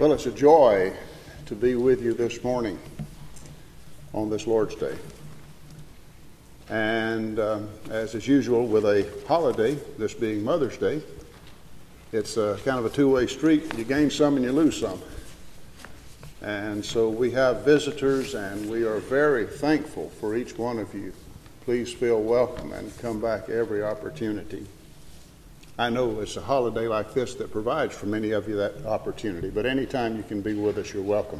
Well, it's a joy to be with you this morning on this Lord's Day. And as is usual with a holiday, this being Mother's Day, it's kind of a two-way street. You gain some and you lose some. And so we have visitors, and we are very thankful for each one of you. Please feel welcome and come back every opportunity. I know it's a holiday like this that provides for many of you that opportunity, but anytime you can be with us, you're welcome.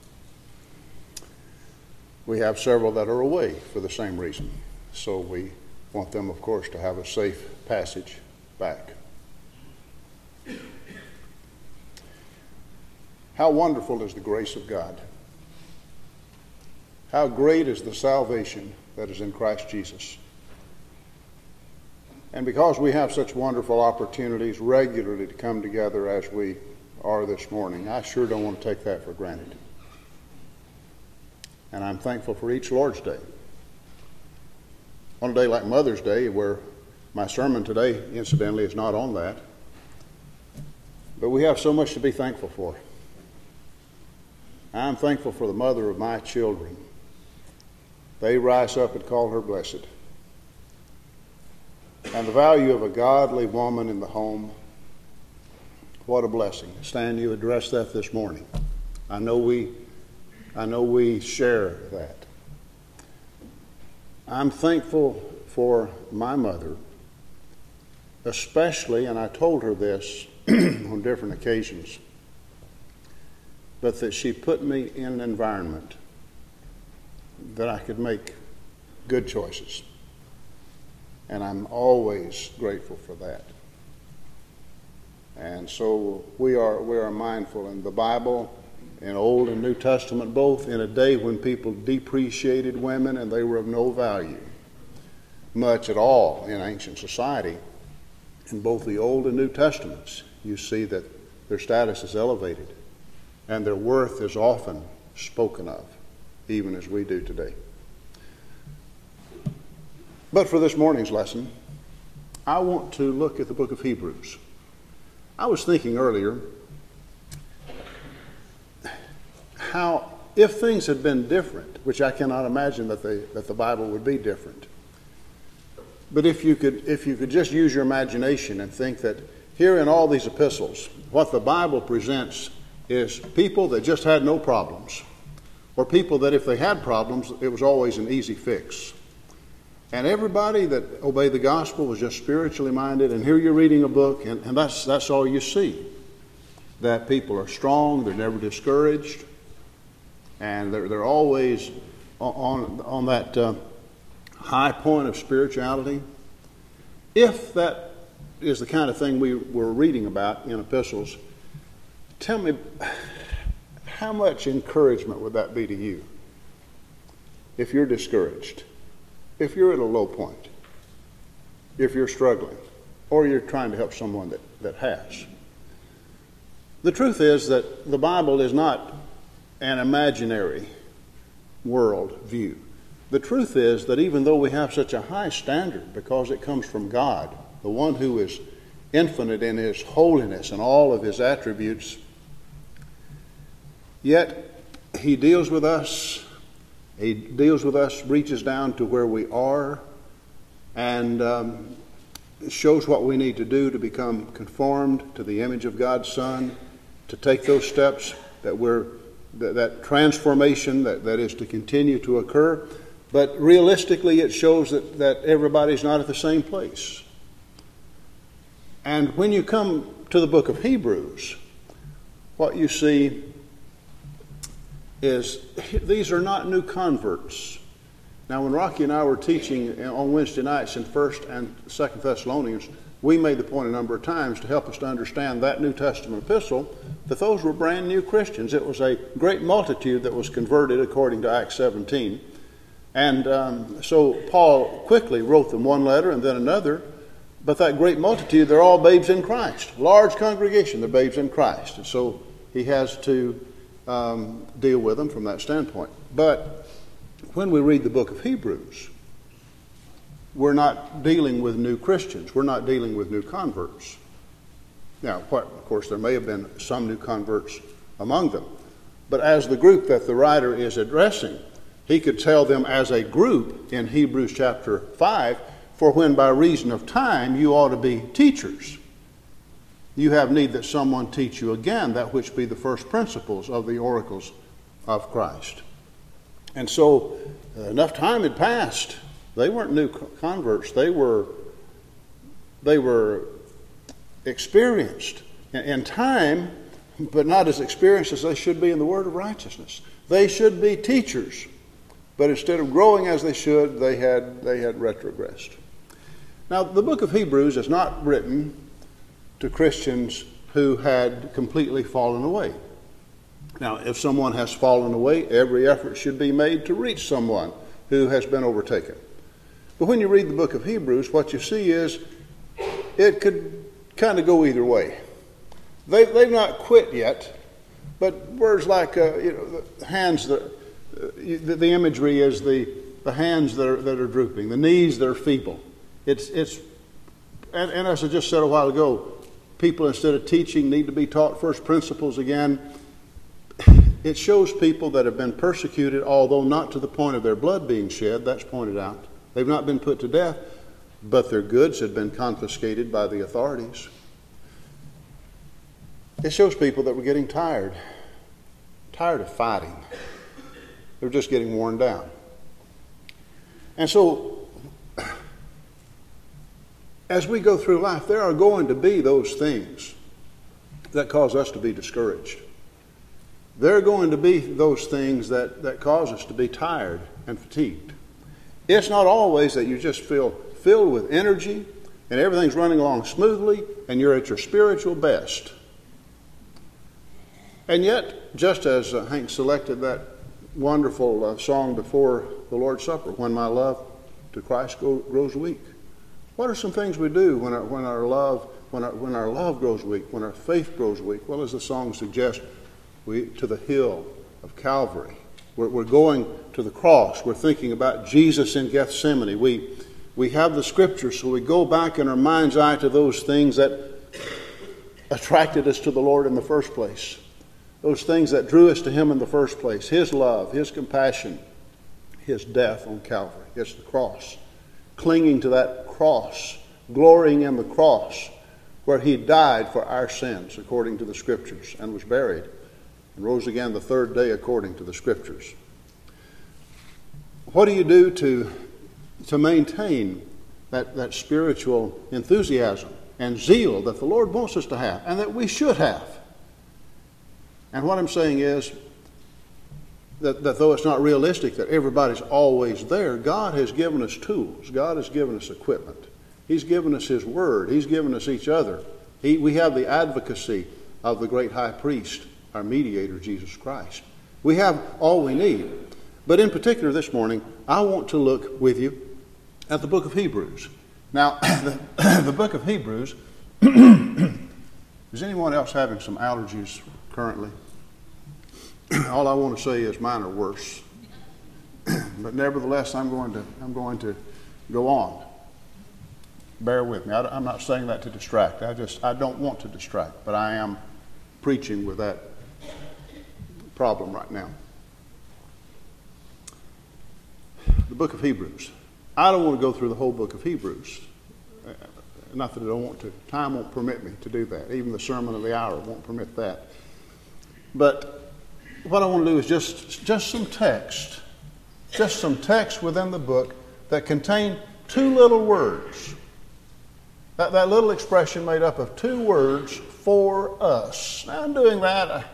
We have several that are away for the same reason, so we want them, of course, to have a safe passage back. How wonderful is the grace of God. How great is the salvation that is in Christ Jesus. And because we have such wonderful opportunities regularly to come together as we are this morning, I sure don't want to take that for granted. And I'm thankful for each Lord's Day. On a day like Mother's Day, where my sermon today, incidentally, is not on that, but we have so much to be thankful for. I'm thankful for the mother of my children. They rise up and call her blessed. And the value of a godly woman in the home, what a blessing. Stan, you addressed that this morning. I know we share that. I'm thankful for my mother, especially, and I told her this on different occasions, but that she put me in an environment that I could make good choices. And I'm always grateful for that. And so we are mindful in the Bible, in Old and New Testament, both in a day when people depreciated women and they were of no value, much at all in ancient society. In both the Old and New Testaments, you see that their status is elevated and their worth is often spoken of, even as we do today. But for this morning's lesson, I want to look at the book of Hebrews. I was thinking earlier how if things had been different, which I cannot imagine that the Bible would be different, but if you could just use your imagination and think that here in all these epistles, what the Bible presents is people that just had no problems, or people that if they had problems, it was always an easy fix. And everybody that obeyed the gospel was just spiritually minded. And here you're reading a book, and that's all you see. That people are strong, they're never discouraged, and they're always on that high point of spirituality. If that is the kind of thing we were reading about in epistles, tell me, how much encouragement would that be to you if you're discouraged? If you're at a low point, if you're struggling, or you're trying to help someone that has. The truth is that the Bible is not an imaginary world view. The truth is that even though we have such a high standard, because it comes from God, the one who is infinite in his holiness and all of his attributes, yet he deals with us. He deals with us, reaches down to where we are, and shows what we need to do to become conformed to the image of God's Son, to take those steps that transformation that is to continue to occur. But realistically, it shows that everybody's not at the same place. And when you come to the book of Hebrews, what you see is these are not new converts. Now, when Rocky and I were teaching on Wednesday nights in 1st and 2nd Thessalonians, we made the point a number of times to help us to understand that New Testament epistle that those were brand new Christians. It was a great multitude that was converted according to Acts 17. And so Paul quickly wrote them one letter and then another. But that great multitude, they're all babes in Christ. Large congregation, they're babes in Christ. And so he has to deal with them from that standpoint. But when we read the book of Hebrews, we're not dealing with new Christians. We're not dealing with new converts. Now, of course, there may have been some new converts among them. But as the group that the writer is addressing, he could tell them as a group in Hebrews chapter 5, for when by reason of time you ought to be teachers, you have need that someone teach you again that which be the first principles of the oracles of Christ. And so enough time had passed. They weren't new converts. They were experienced in time, but not as experienced as they should be in the word of righteousness. They should be teachers, but instead of growing as they should, they had retrogressed. Now, the book of Hebrews is not written to Christians who had completely fallen away. Now, if someone has fallen away, every effort should be made to reach someone who has been overtaken. But when you read the book of Hebrews, what you see is it could kind of go either way. They've not quit yet, but words like the hands, the imagery is the hands that are drooping, the knees that are feeble. And as I just said a while ago, people, instead of teaching, need to be taught first principles again. It shows people that have been persecuted, although not to the point of their blood being shed. That's pointed out. They've not been put to death, but their goods had been confiscated by the authorities. It shows people that were getting tired of fighting. They were just getting worn down. And so, as we go through life, there are going to be those things that cause us to be discouraged. There are going to be those things that cause us to be tired and fatigued. It's not always that you just feel filled with energy and everything's running along smoothly and you're at your spiritual best. And yet, just as Hank selected that wonderful song before the Lord's Supper, when my love to Christ grows weak, what are some things we do when our love grows weak, when our faith grows weak? Well, as the song suggests, to the hill of Calvary. We're going to the cross. We're thinking about Jesus in Gethsemane. We have the Scriptures, so we go back in our mind's eye to those things that attracted us to the Lord in the first place. Those things that drew us to Him in the first place. His love, His compassion, His death on Calvary. It's the cross. Clinging to that cross, glorying in the cross, where He died for our sins, according to the Scriptures, and was buried, and rose again the third day, according to the Scriptures. What do you do to maintain that spiritual enthusiasm and zeal that the Lord wants us to have, and that we should have? And what I'm saying is that though it's not realistic that everybody's always there, God has given us tools. God has given us equipment. He's given us His Word. He's given us each other. We have the advocacy of the great high priest, our mediator, Jesus Christ. We have all we need. But in particular this morning, I want to look with you at the book of Hebrews. Now, the book of Hebrews, is anyone else having some allergies currently? All I want to say is mine are worse. But nevertheless, I'm going to go on. Bear with me. I'm not saying that to distract. I don't want to distract, but I am preaching with that problem right now. The book of Hebrews. I don't want to go through the whole book of Hebrews. Not that I don't want to. Time won't permit me to do that. Even the sermon of the hour won't permit that. But what I want to do is just some text. Just some text within the book that contain two little words. That little expression made up of two words, for us. Now, in doing that,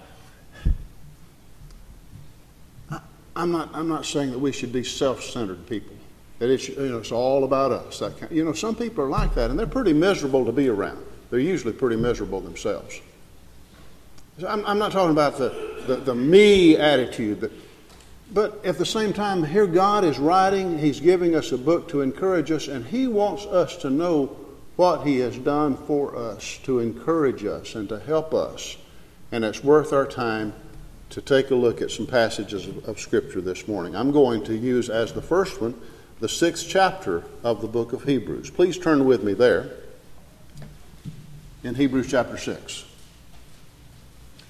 I'm not saying that we should be self-centered people. That it's all about us. Some people are like that, and they're pretty miserable to be around. They're usually pretty miserable themselves. I'm not talking about the me attitude. But at the same time, here God is writing. He's giving us a book to encourage us, and He wants us to know what He has done for us, to encourage us and to help us. And it's worth our time to take a look at some passages of Scripture this morning. I'm going to use as the first one the 6th chapter of the book of Hebrews. Please turn with me there in Hebrews chapter 6.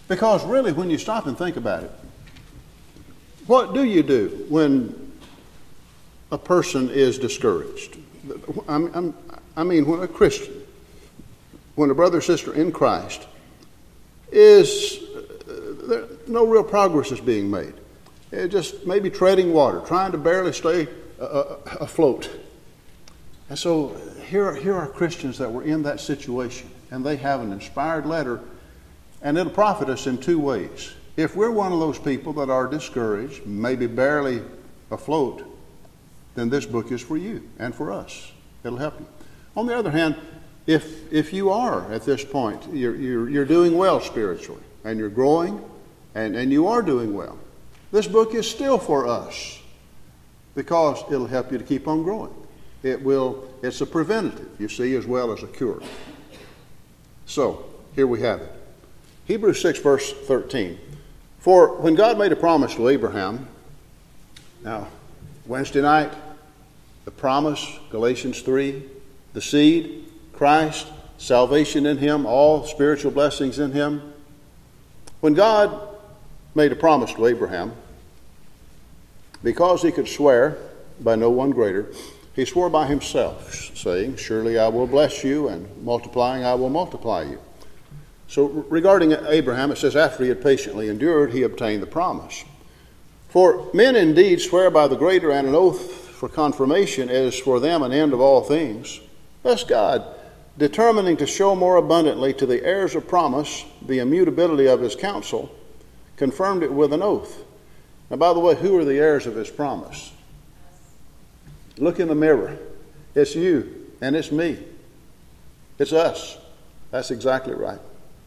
Because really, when you stop and think about it, what do you do when a person is discouraged? I mean, when a Christian, when a brother or sister in Christ is, no real progress is being made. It just maybe treading water, trying to barely stay afloat. And so here are Christians that were in that situation, and they have an inspired letter, and it'll profit us in two ways. If we're one of those people that are discouraged, maybe barely afloat, then this book is for you and for us. It'll help you. On the other hand, if you are at this point, you're doing well spiritually, and you're growing, and you are doing well, this book is still for us because it'll help you to keep on growing. It's a preventative, you see, as well as a cure. So, here we have it. Hebrews 6, verse 13. For when God made a promise to Abraham, now, Wednesday night, the promise, Galatians 3, the seed, Christ, salvation in Him, all spiritual blessings in Him. When God made a promise to Abraham, because He could swear by no one greater, He swore by Himself, saying, surely I will bless you, and multiplying I will multiply you. So regarding Abraham, it says, after he had patiently endured, he obtained the promise. For men indeed swear by the greater, and an oath for confirmation is for them an end of all things. Thus God, determining to show more abundantly to the heirs of promise the immutability of His counsel, confirmed it with an oath. Now, by the way, who are the heirs of His promise? Look in the mirror. It's you and it's me. It's us. That's exactly right.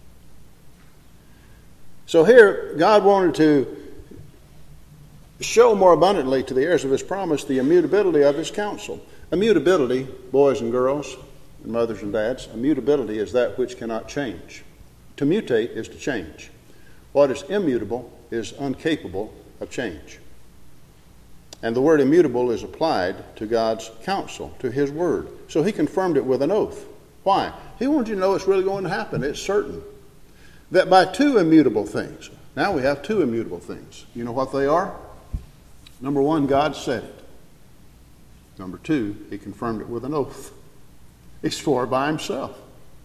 So here, God wanted to show more abundantly to the heirs of His promise the immutability of His counsel. Immutability, boys and girls, and mothers and dads, immutability is that which cannot change. To mutate is to change. What is immutable is incapable of change. And the word immutable is applied to God's counsel, to His word. So He confirmed it with an oath. Why? He wanted you to know it's really going to happen. It's certain. That by two immutable things. Now we have two immutable things. You know what they are? Number one, God said it. Number two, He confirmed it with an oath. He swore by Himself.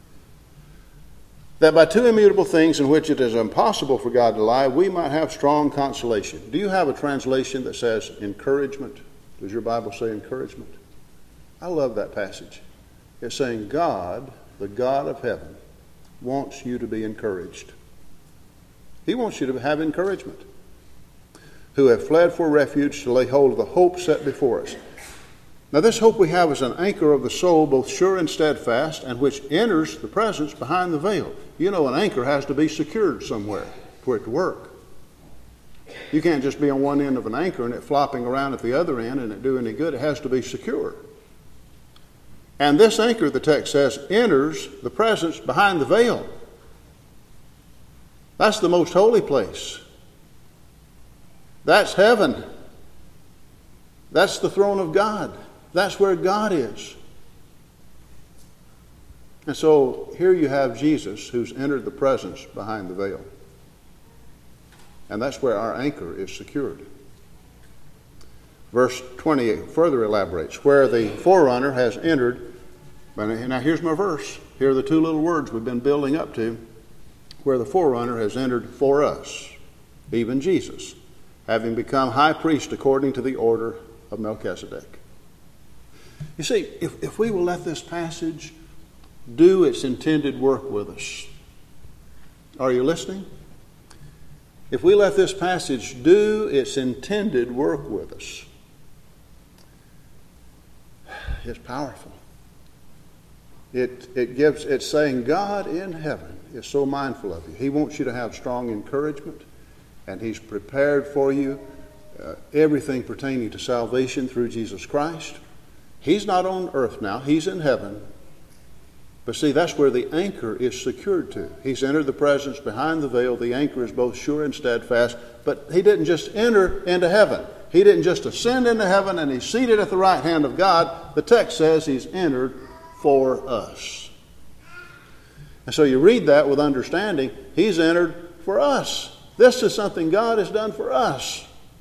That by two immutable things in which it is impossible for God to lie, we might have strong consolation. Do you have a translation that says encouragement? Does your Bible say encouragement? I love that passage. It's saying God, the God of heaven, wants you to be encouraged. He wants you to have encouragement. Who have fled for refuge to lay hold of the hope set before us. Now this hope we have is an anchor of the soul, both sure and steadfast, and which enters the presence behind the veil. You know, an anchor has to be secured somewhere for it to work. You can't just be on one end of an anchor and it flopping around at the other end and it do any good. It has to be secure. And this anchor, the text says, enters the presence behind the veil. That's the most holy place. That's heaven. That's the throne of God. That's where God is. And so here you have Jesus who's entered the presence behind the veil. And that's where our anchor is secured. Verse 28 further elaborates, where the forerunner has entered. Now here's my verse. Here are the two little words we've been building up to. Where the forerunner has entered for us, even Jesus, having become high priest according to the order of Melchizedek. You see, if we will let this passage do its intended work with us. Are you listening? If we let this passage do its intended work with us, it's powerful. It's saying God in heaven is so mindful of you. He wants you to have strong encouragement, and He's prepared for you everything pertaining to salvation through Jesus Christ. He's not on earth now. He's in heaven. But see, that's where the anchor is secured to. He's entered the presence behind the veil. The anchor is both sure and steadfast. But He didn't just enter into heaven. He didn't just ascend into heaven and He's seated at the right hand of God. The text says He's entered for us. And so you read that with understanding. He's entered for us. This is something God has done for us.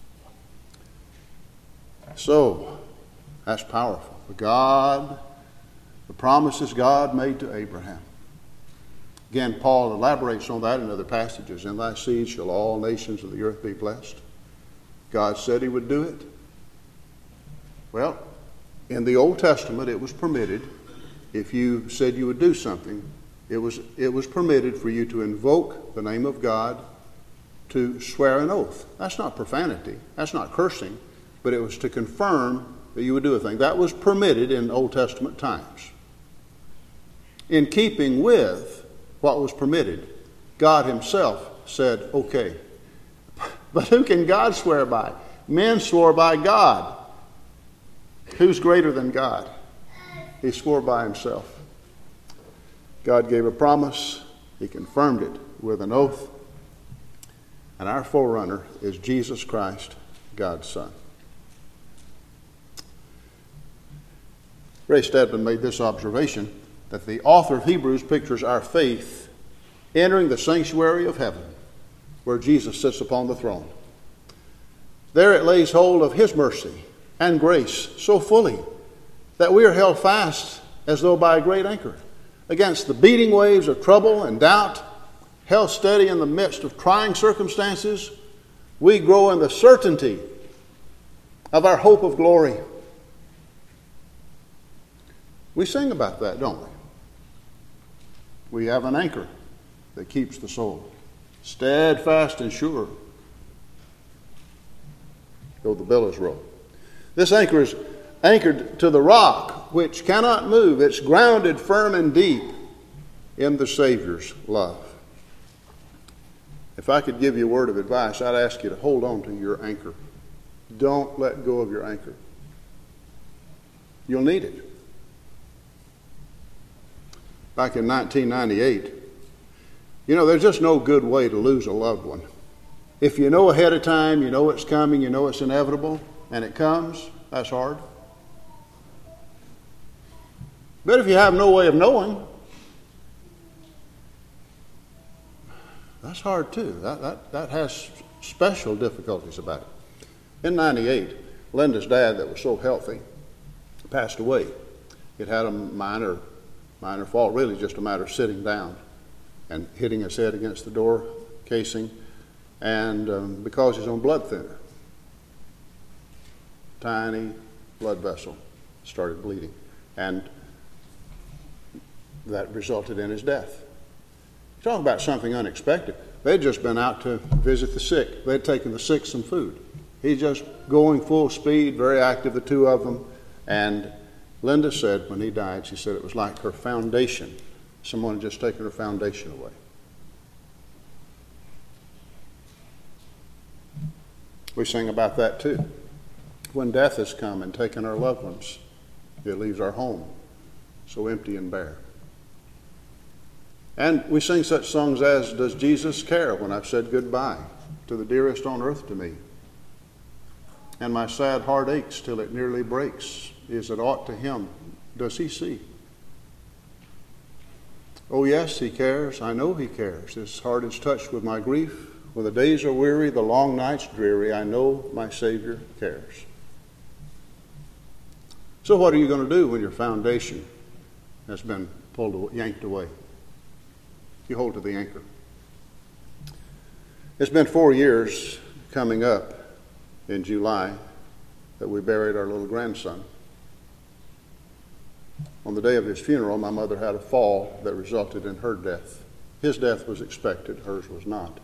So, that's powerful. The promises God made to Abraham. Again, Paul elaborates on that in other passages. In thy seed shall all nations of the earth be blessed. God said he would do it. Well, in the Old Testament, it was permitted, if you said you would do something, it was permitted for you to invoke the name of God, to swear an oath. That's not profanity. That's not cursing. But it was to confirm that you would do a thing. That was permitted in Old Testament times. In keeping with what was permitted, God himself said, okay. But who can God swear by? Men swore by God. Who's greater than God? He swore by himself. God gave a promise. He confirmed it with an oath. And our forerunner is Jesus Christ, God's Son. Ray Stedman made this observation, that the author of Hebrews pictures our faith entering the sanctuary of heaven, where Jesus sits upon the throne. There it lays hold of his mercy and grace so fully that we are held fast as though by a great anchor against the beating waves of trouble and doubt. Held steady in the midst of trying circumstances, we grow in the certainty of our hope of glory. We sing about that, don't we? We have an anchor that keeps the soul steadfast and sure, though the billows roll. This anchor is anchored to the rock, which cannot move. It's grounded firm and deep in the Savior's love. If I could give you a word of advice, I'd ask you to hold on to your anchor. Don't let go of your anchor. You'll need it. Back in 1998, there's just no good way to lose a loved one. If you know ahead of time, you know it's coming, you know it's inevitable, and it comes, that's hard. But if you have no way of knowing, that's hard too. That has special difficulties about it. In 98, Linda's dad, that was so healthy, passed away. It had a minor fault, really just a matter of sitting down and hitting his head against the door casing, and because he's on blood thinner. Tiny blood vessel started bleeding, and that resulted in his death. Talk about something unexpected. They'd just been out to visit the sick. They'd taken the sick some food. He's just going full speed, very active, the two of them. And Linda said when he died, she said it was like her foundation. Someone had just taken her foundation away. We sing about that too. When death has come and taken our loved ones, it leaves our home so empty and bare. And we sing such songs as, does Jesus care when I've said goodbye to the dearest on earth to me? And my sad heart aches till it nearly breaks. Is it aught to him? Does he see? Oh yes, he cares. I know he cares. His heart is touched with my grief. When the days are weary, the long nights dreary, I know my Savior cares. So what are you going to do when your foundation has been yanked away? You hold to the anchor. It's been 4 years coming up in July that we buried our little grandson. On the day of his funeral, my mother had a fall that resulted in her death. His death was expected, hers was not.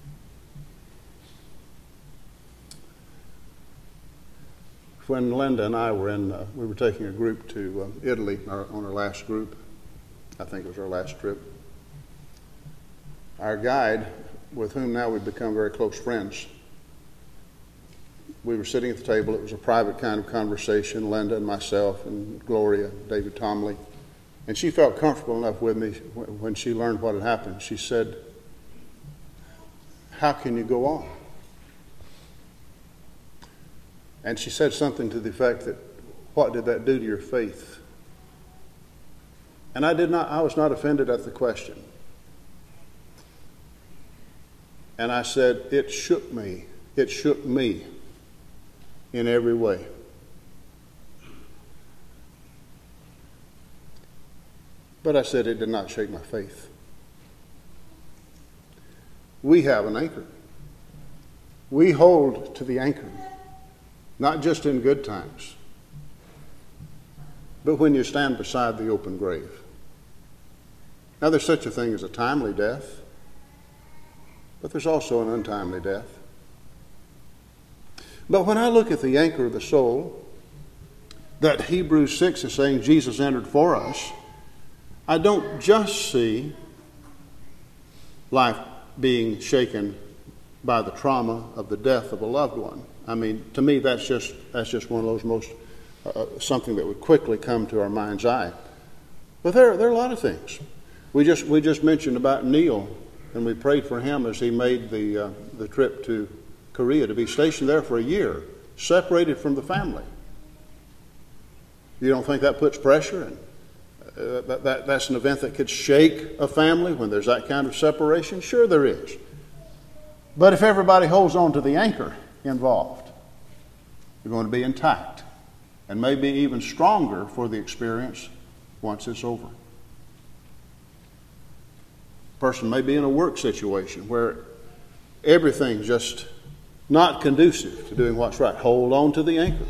When Linda and I were we were taking a group to Italy on our last group. I think it was our last trip. Our guide, with whom now we've become very close friends, we were sitting at the table. It was a private kind of conversation, Linda and myself and Gloria, David Tomley. And she felt comfortable enough with me when she learned what had happened. She said, how can you go on? And she said something to the effect that, what did that do to your faith? And I was not offended at the question. And I said, it shook me. It shook me in every way. But I said it did not shake my faith. We have an anchor. We hold to the anchor, not just in good times, but when you stand beside the open grave. Now, there's such a thing as a timely death, but there's also an untimely death. But when I look at the anchor of the soul that Hebrews 6 is saying Jesus entered for us, I don't just see life being shaken by the trauma of the death of a loved one. I mean, to me, that's just one of those most something that would quickly come to our mind's eye. But there are a lot of things. We just mentioned about Neil, and we prayed for him as he made the trip to Korea to be stationed there for a year, separated from the family. You don't think that puts pressure? And that's an event that could shake a family when there's that kind of separation? Sure there is. But if everybody holds on to the anchor involved, you're going to be intact and maybe even stronger for the experience once it's over. A person may be in a work situation where everything's just not conducive to doing what's right. Hold on to the anchor.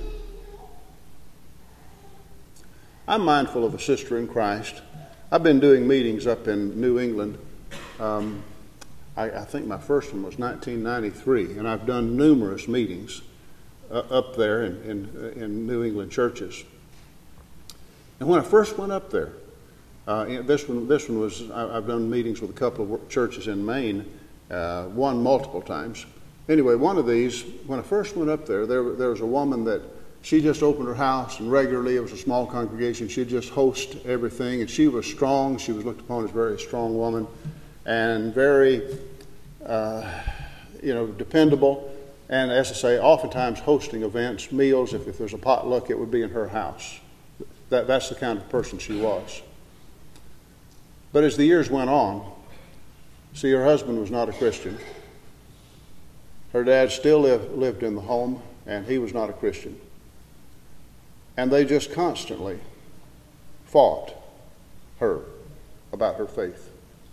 I'm mindful of a sister in Christ. I've been doing meetings up in New England. I think my first one was 1993, and I've done numerous meetings up there in New England churches. And when I first went up there, this one was, I've done meetings with a couple of churches in Maine, one multiple times. Anyway, one of these, when I first went up there was a woman that she just opened her house, and regularly, it was a small congregation, she'd just host everything, and she was strong. She was looked upon as a very strong woman and very, dependable. And as I say, oftentimes hosting events, meals, if there's a potluck, it would be in her house. That's the kind of person she was. But as the years went on, see, her husband was not a Christian. Her dad still lived in the home, and he was not a Christian. And they just constantly fought her about her faith.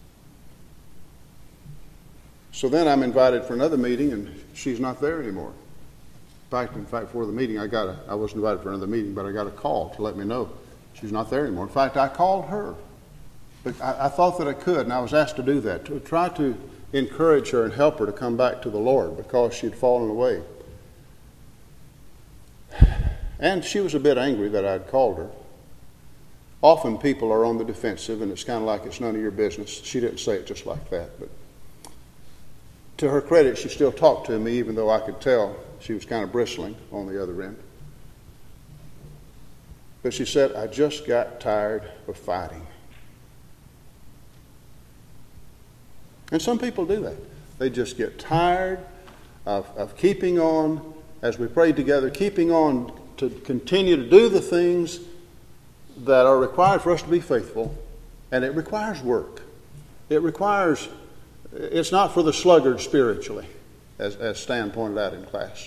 So then I'm invited for another meeting, and she's not there anymore. In fact, before the meeting, I wasn't invited for another meeting, but I got a call to let me know she's not there anymore. In fact, I called her. But I thought that I could, and I was asked to do that, to try to encourage her and help her to come back to the Lord because she'd fallen away. And she was a bit angry that I'd called her. Often people are on the defensive, and it's kind of like it's none of your business. She didn't say it just like that, but to her credit, she still talked to me, even though I could tell she was kind of bristling on the other end. But she said, I just got tired of fighting. And some people do that. They just get tired of keeping on, as we prayed together, keeping on to continue to do the things that are required for us to be faithful. And it requires work. It's not for the sluggard spiritually, as Stan pointed out in class.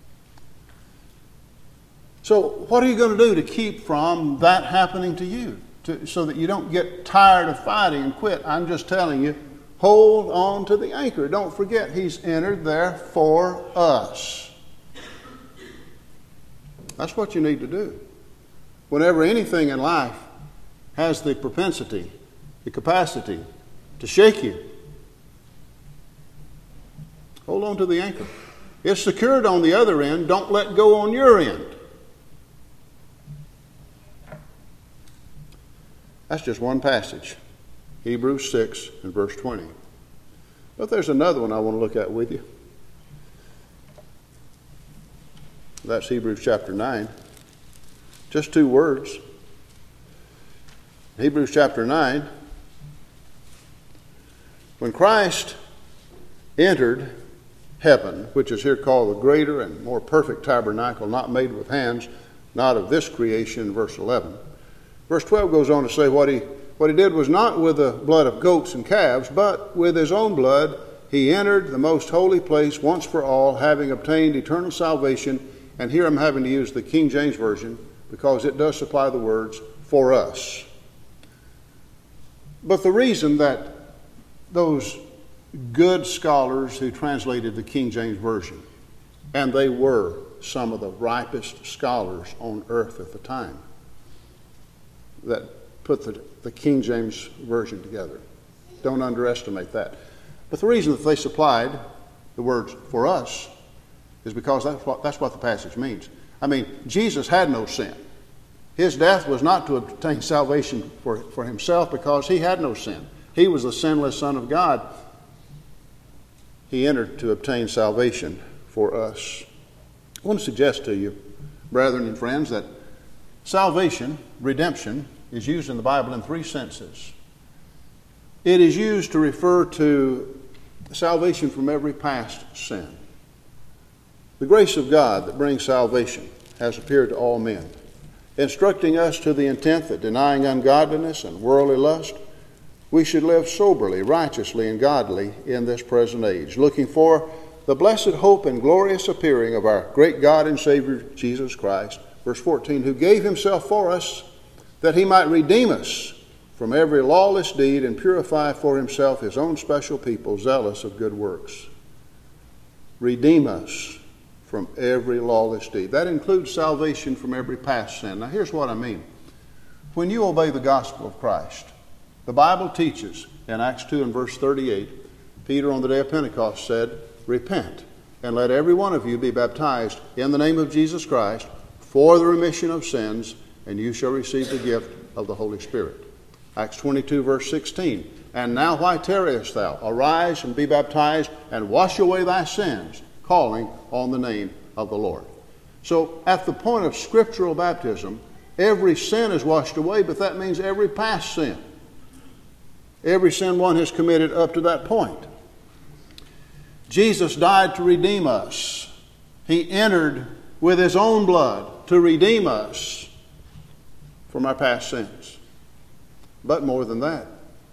So what are you going to do to keep from that happening to you, so that you don't get tired of fighting and quit? I'm just telling you, hold on to the anchor. Don't forget, He's entered there for us. That's what you need to do. Whenever anything in life has the propensity, the capacity to shake you, hold on to the anchor. It's secured on the other end. Don't let go on your end. That's just one passage. Hebrews 6 and verse 20. But there's another one I want to look at with you. That's Hebrews chapter 9. Just 2 words. Hebrews chapter 9. When Christ entered heaven, which is here called the greater and more perfect tabernacle, not made with hands, not of this creation, verse 11. Verse 12 goes on to say what he did was not with the blood of goats and calves, but with His own blood He entered the most holy place once for all, having obtained eternal salvation. And here I'm having to use the King James Version because it does supply the words, for us. But the reason that those good scholars who translated the King James Version, and they were some of the ripest scholars on earth at the time that put the King James Version together. Don't underestimate that. But the reason that they supplied the words for us is because that's what the passage means. I mean, Jesus had no sin. His death was not to obtain salvation for himself because he had no sin. He was the sinless Son of God. He entered to obtain salvation for us. I want to suggest to you, brethren and friends, that salvation, redemption, is used in the Bible in three senses. It is used to refer to salvation from every past sin. The grace of God that brings salvation has appeared to all men, instructing us to the intent that denying ungodliness and worldly lust, we should live soberly, righteously, and godly in this present age, looking for the blessed hope and glorious appearing of our great God and Savior Jesus Christ. Verse 14, who gave himself for us that he might redeem us from every lawless deed and purify for himself his own special people, zealous of good works. Redeem us from every lawless deed. That includes salvation from every past sin. Now here's what I mean. When you obey the gospel of Christ, the Bible teaches in Acts 2 and verse 38, Peter on the day of Pentecost said, repent and let every one of you be baptized in the name of Jesus Christ for the remission of sins, and you shall receive the gift of the Holy Spirit. Acts 22 verse 16, and now why tarriest thou? Arise and be baptized and wash away thy sins, calling on the name of the Lord. So at the point of scriptural baptism, every sin is washed away, but that means every past sin. Every sin one has committed up to that point. Jesus died to redeem us. He entered with his own blood to redeem us from our past sins. But more than that,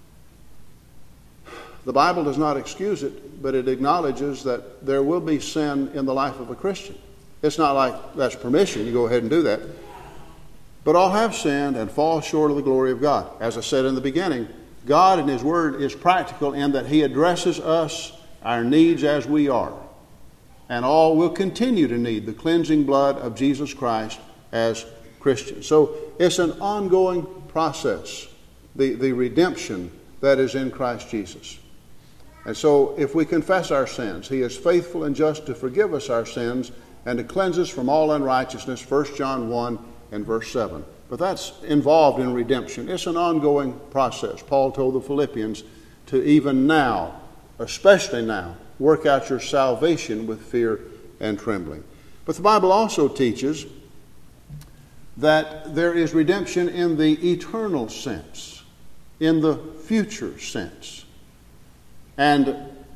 the Bible does not excuse it, but it acknowledges that there will be sin in the life of a Christian. It's not like that's permission, you go ahead and do that. But all have sinned and fall short of the glory of God. As I said in the beginning, God in his word is practical in that he addresses us, our needs as we are. And all will continue to need the cleansing blood of Jesus Christ as Christians. So it's an ongoing process, the redemption that is in Christ Jesus. And so if we confess our sins, he is faithful and just to forgive us our sins and to cleanse us from all unrighteousness, 1 John 1 and verse 7. But that's involved in redemption. It's an ongoing process. Paul told the Philippians to even now, especially now, work out your salvation with fear and trembling. But the Bible also teaches that there is redemption in the eternal sense, in the future sense. And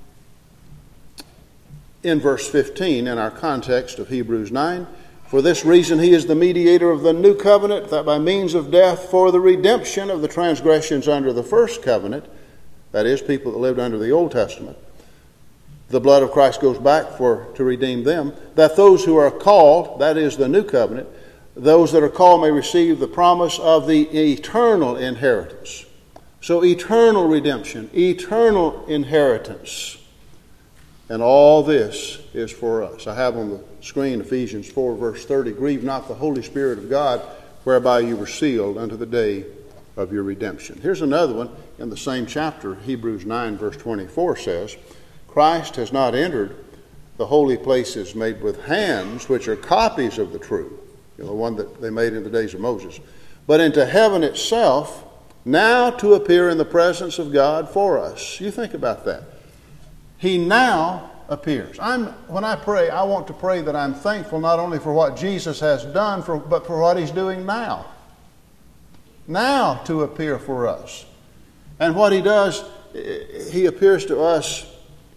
in verse 15, in our context of Hebrews 9, for this reason he is the mediator of the new covenant, that by means of death for the redemption of the transgressions under the first covenant, that is, people that lived under the Old Testament, the blood of Christ goes back to redeem them, that those who are called, that is the new covenant, those that are called may receive the promise of the eternal inheritance. So eternal redemption, eternal inheritance. And all this is for us. I have on the screen Ephesians 4 verse 30, grieve not the Holy Spirit of God, whereby you were sealed unto the day of your redemption. Here's another one in the same chapter. Hebrews 9 verse 24 says, Christ has not entered the holy places made with hands, which are copies of the true, the one that they made in the days of Moses, but into heaven itself, now to appear in the presence of God for us. You think about that. He now appears. When I pray, I want to pray that I'm thankful not only for what Jesus has done, but for what he's doing now. Now to appear for us. And what he does, he appears to us.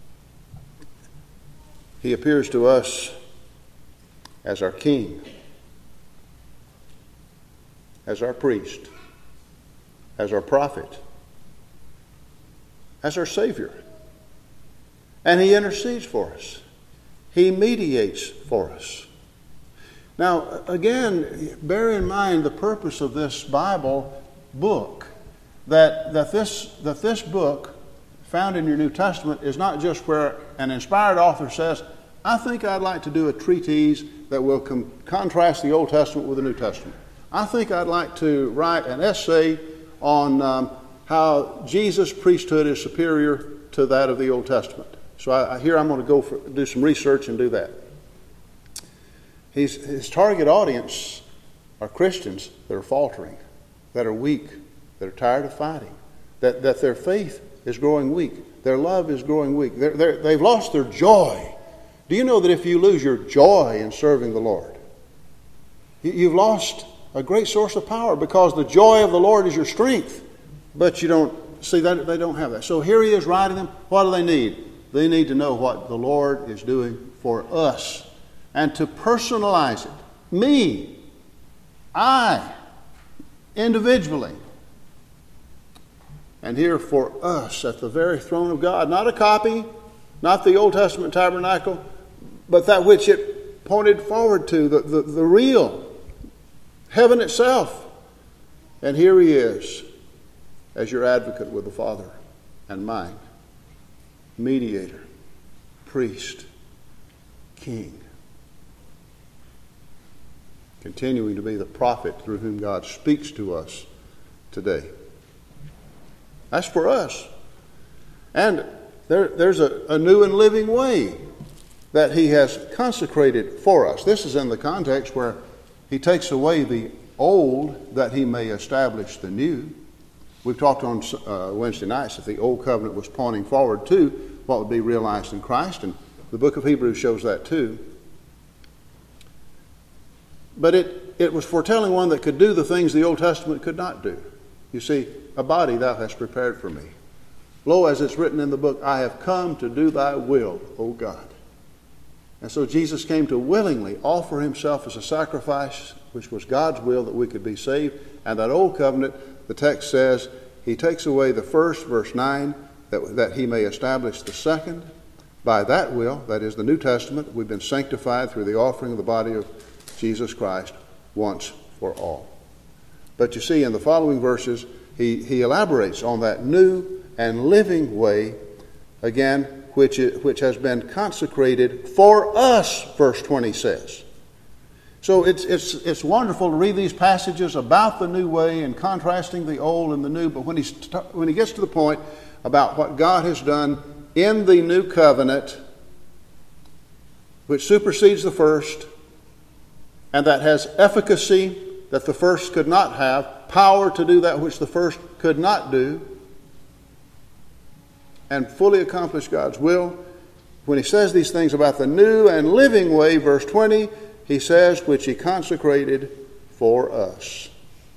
He appears to us as our King, as our priest, as our prophet, as our Savior. And He intercedes for us. He mediates for us. Now, again, bear in mind the purpose of this Bible book, that this book found in your New Testament is not just where an inspired author says, I think I'd like to do a treatise that will contrast the Old Testament with the New Testament. I think I'd like to write an essay on how Jesus' priesthood is superior to that of the Old Testament. So here I'm going to do some research and do that. His target audience are Christians that are faltering, that are weak, that are tired of fighting, that their faith is growing weak, their love is growing weak. They've lost their joy. Do you know that if you lose your joy in serving the Lord, you've lost a great source of power, because the joy of the Lord is your strength. But you don't see that they don't have that. So here he is writing them. What do they need? They need to know what the Lord is doing for us and to personalize it. Me, I, individually. And here for us at the very throne of God, not a copy, not the Old Testament tabernacle, but that which it pointed forward to, the real, heaven itself. And here he is as your advocate with the Father and mine, mediator, priest, king, continuing to be the prophet through whom God speaks to us today. That's for us. And there's a new and living way that he has consecrated for us. This is in the context where he takes away the old that he may establish the new. We've talked on Wednesday nights that the old covenant was pointing forward to what would be realized in Christ, and the book of Hebrews shows that too. But it was foretelling one that could do the things the Old Testament could not do. You see, a body thou hast prepared for me. Lo, as it's written in the book, I have come to do thy will, O God. And so Jesus came to willingly offer himself as a sacrifice, which was God's will, that we could be saved. And that old covenant, the text says, he takes away the first, verse 9, that he may establish the second. By that will, that is the New Testament, we've been sanctified through the offering of the body of Jesus Christ once for all. But you see, in the following verses, he elaborates on that new and living way, again, which has been consecrated for us, verse 20 says. So it's wonderful to read these passages about the new way and contrasting the old and the new, but when he gets to the point about what God has done in the new covenant, which supersedes the first, and that has efficacy that the first could not have, power to do that which the first could not do, and fully accomplish God's will. When he says these things about the new and living way, verse 20, he says, which he consecrated for us.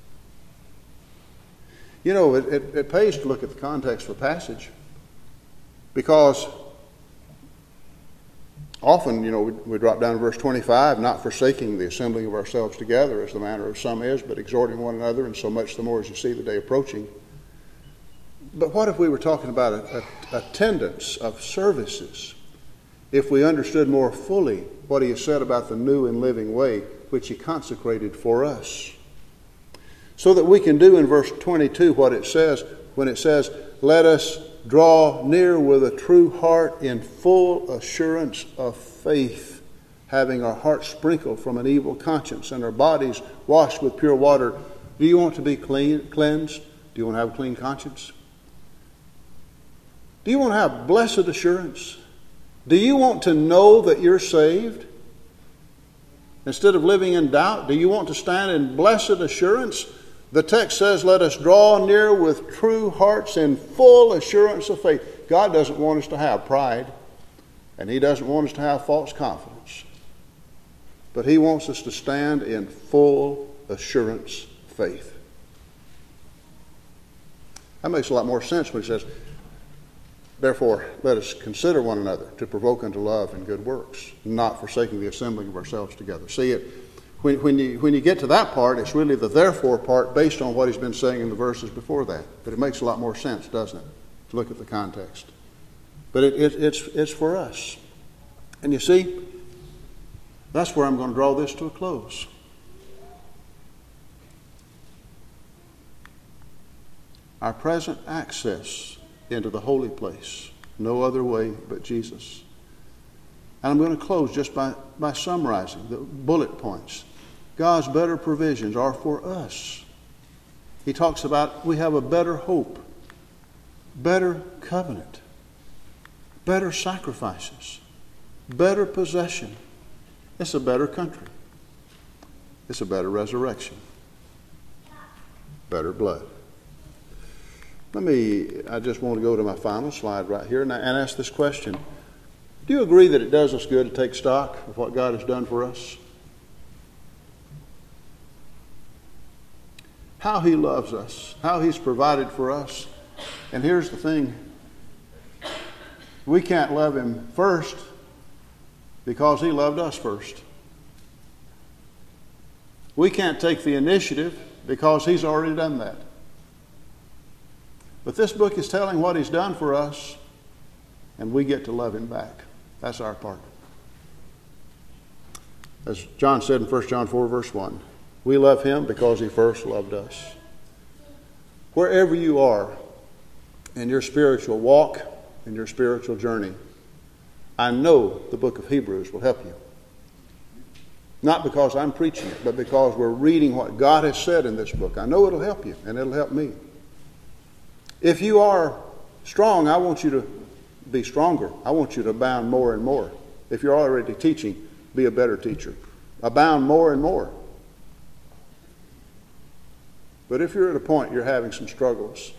You know, it pays to look at the context of a passage, because often, you know, we drop down to verse 25, not forsaking the assembling of ourselves together, as the manner of some is, but exhorting one another, and so much the more as you see the day approaching. But what if we were talking about attendance of services, if we understood more fully what he has said about the new and living way, which he consecrated for us? So that we can do in verse 22 what it says, when it says, let us draw near with a true heart in full assurance of faith, having our hearts sprinkled from an evil conscience and our bodies washed with pure water. Do you want to be cleansed? Do you want to have a clean conscience? Do you want to have blessed assurance? Do you want to know that you're saved? Instead of living in doubt, do you want to stand in blessed assurance? The text says, let us draw near with true hearts in full assurance of faith. God doesn't want us to have pride, and he doesn't want us to have false confidence. But he wants us to stand in full assurance faith. That makes a lot more sense when he says, therefore, let us consider one another to provoke unto love and good works, not forsaking the assembling of ourselves together. See, when you get to that part, it's really the therefore part based on what he's been saying in the verses before that. But it makes a lot more sense, doesn't it, to look at the context. But it's for us. And you see, that's where I'm going to draw this to a close. Our present access into the holy place, no other way but Jesus. And I'm going to close just by summarizing the bullet points. God's better provisions are for us. He talks about we have a better hope, better covenant, better sacrifices, better possession. It's a better country. It's a better resurrection. Better blood. I just want to go to my final slide right here and ask this question. Do you agree that it does us good to take stock of what God has done for us? How He loves us, how He's provided for us. And here's the thing. We can't love Him first because He loved us first. We can't take the initiative because He's already done that. But this book is telling what He's done for us, and we get to love Him back. That's our part. As John said in 1 John 4, verse 1, we love Him because He first loved us. Wherever you are in your spiritual walk, in your spiritual journey, I know the book of Hebrews will help you. Not because I'm preaching it, but because we're reading what God has said in this book. I know it'll help you, and it'll help me. If you are strong, I want you to be stronger. I want you to abound more and more. If you're already teaching, be a better teacher. Abound more and more. But if you're at a point you're having some struggles,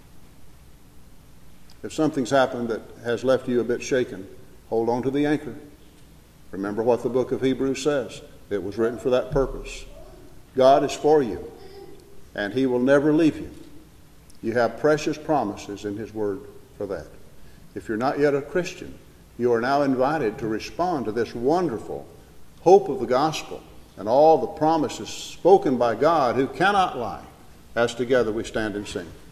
if something's happened that has left you a bit shaken, hold on to the anchor. Remember what the book of Hebrews says. It was written for that purpose. God is for you, and He will never leave you. You have precious promises in His Word for that. If you're not yet a Christian, you are now invited to respond to this wonderful hope of the gospel and all the promises spoken by God who cannot lie, as together we stand and sing.